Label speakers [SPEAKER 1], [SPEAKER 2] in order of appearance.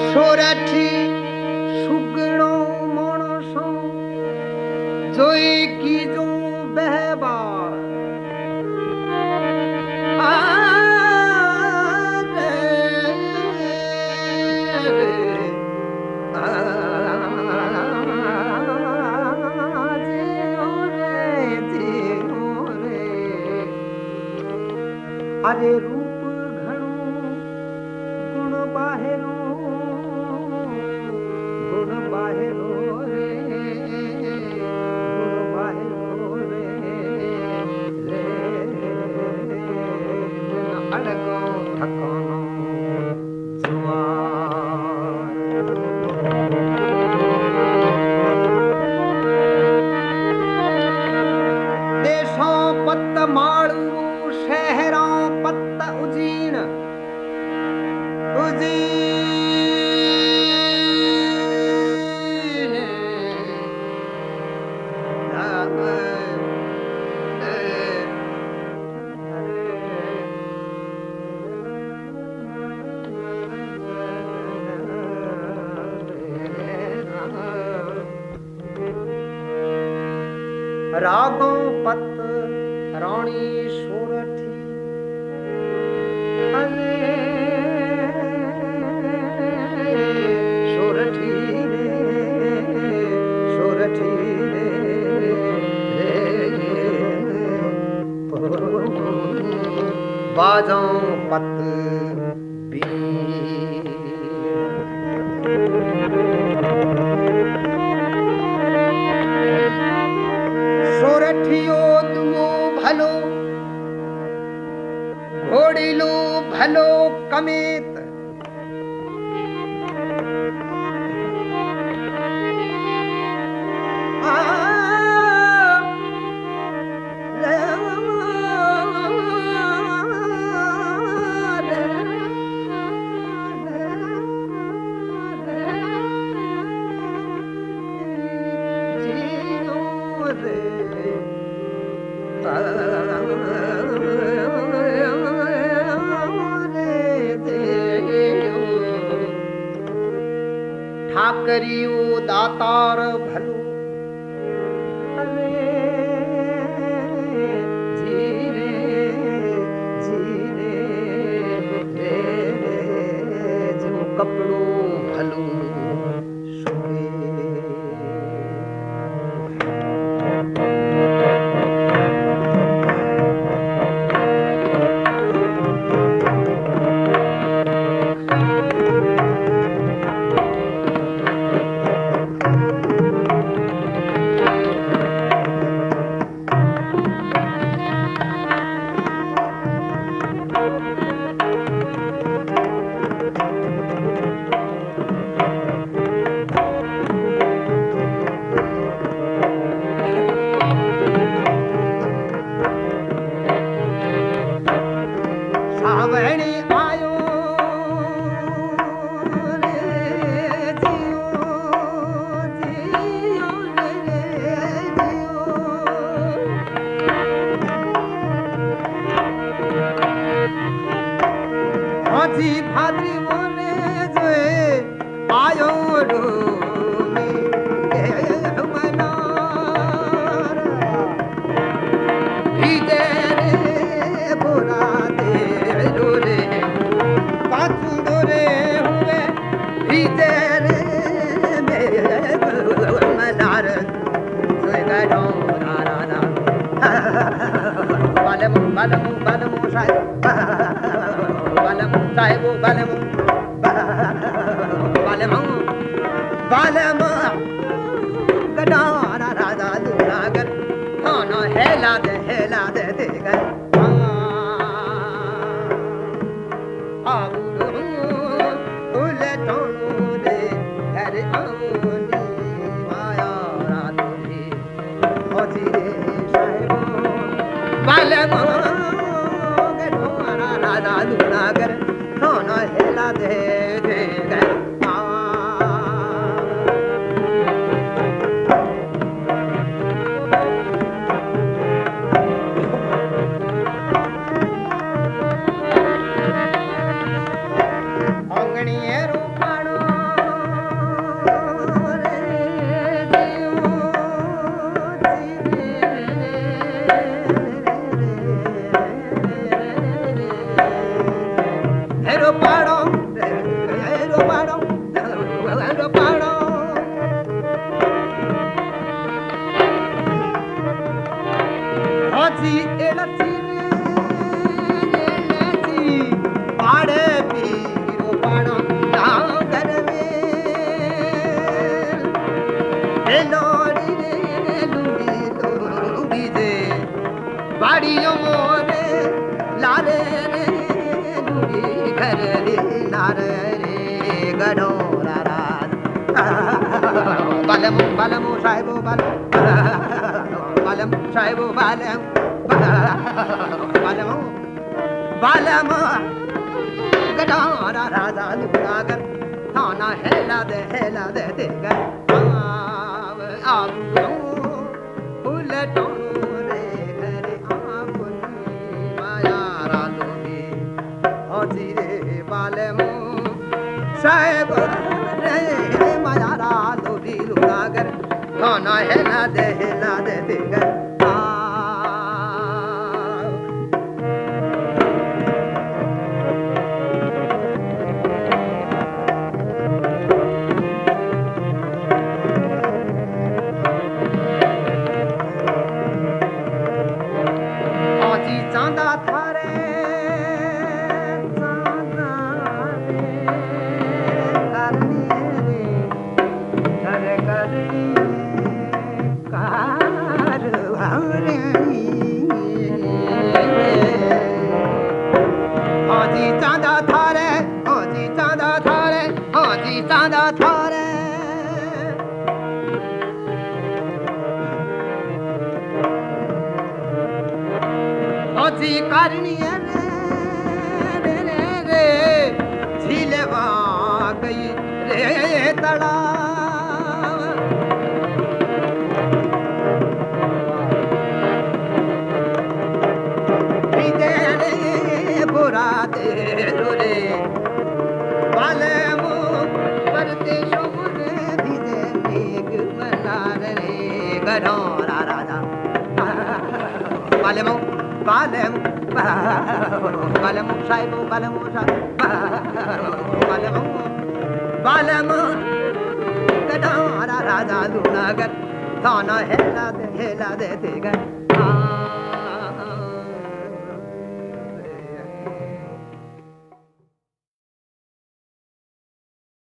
[SPEAKER 1] સોરઠી સુગણો માણસો જોઈ કીધું બહેબાળ अरे रूप घणो गुण बाहेरो रे गुण बाहेरो रे अड़गो ठकानो देशों पत्त माड़ू शहरों पत्त उजीण रागों पत्त रानी सोरठी सोरठी बाजों पत सोरठियो दुओ भलो घोड़िलो भलो कमेत ठाकरियो दातार भलो जीरे जो कपड़ो भलो भाद्री मोने जो आयो रो हेला दे देगा गढ़ोरा राज बालमो बालमो साहेबो बालम साहेबो बालम बालमो बालमो गढ़ोरा राजा लुगागर थाना हेला दे देगा आप फूल टोरे घरे आपनी माया रालोगे हजी रे बालमो साहेब रे माया रालोगे लुगागर थाना हेला दे देगा करनी रे झीलवा गई रे तड़ाव बुरा दे रे बाले मुँह करते शोरे धीरे एक बना रे गढ़ोरा राजा बाले मुँह बालम साहिबो बालमो बालम गढ़ोरा राजा लुगागर थाना हेला दे देगा